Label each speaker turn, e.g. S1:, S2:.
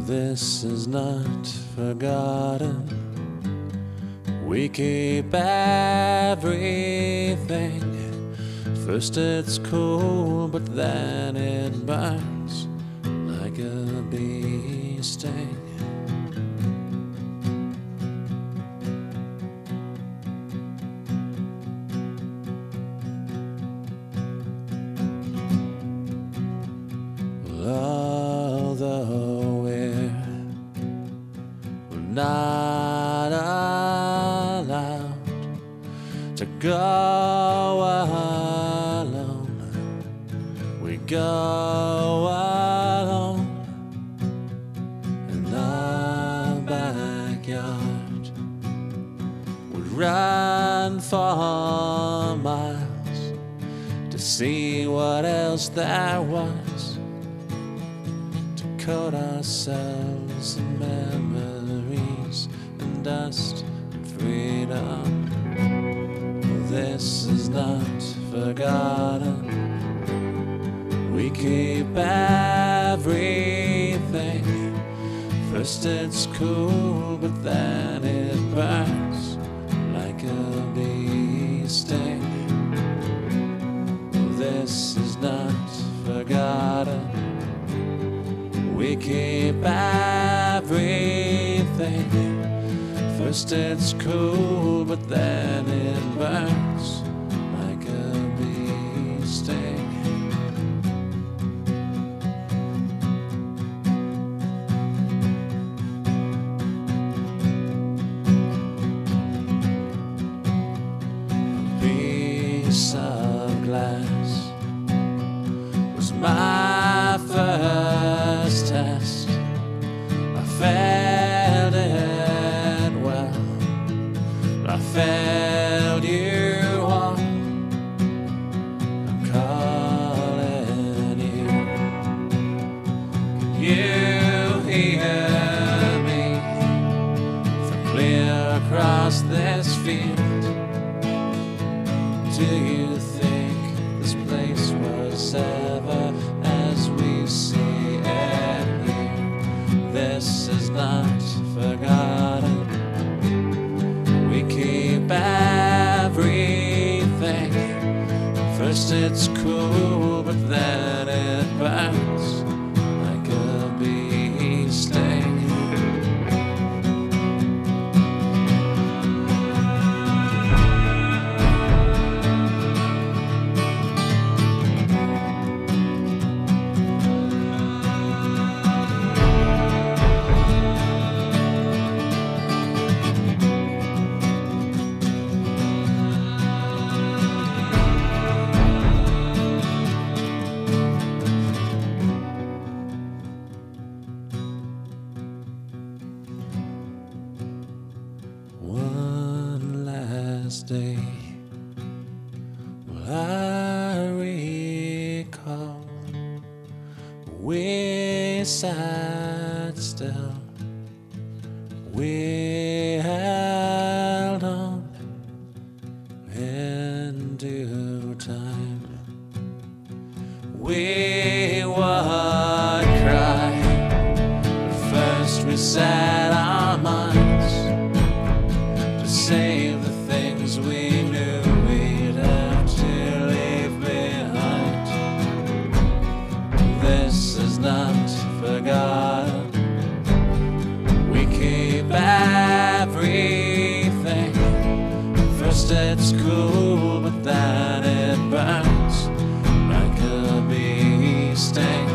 S1: This is not forgotten. We keep everything. First it's cool, but then it burns like a bee sting. Although we're not allowed to go alone, we go alone in our backyard. We'd run for miles to see what else there was, coat ourselves in memories and dust and freedom. This is not forgotten. We keep everything. First it's cool, but then it burns like a bee sting. This is not forgotten. We keep everything. First it's cool, but then it burns like a bee sting. A piece of glass was my first test. I failed it well. I failed you on. I'm calling you. Can you hear me from clear across this field? Do you think this place was ever as we see it here? This is not forgotten. We keep everything. First it's cool, but then it burns like a bee sting. One last day will I recall. We sat still, we held on in due time. We would cry, but first we set our minds to save the things we knew we'd have to leave behind. This is not forgotten. We keep everything. First it's cool, but then it burns like a bee sting.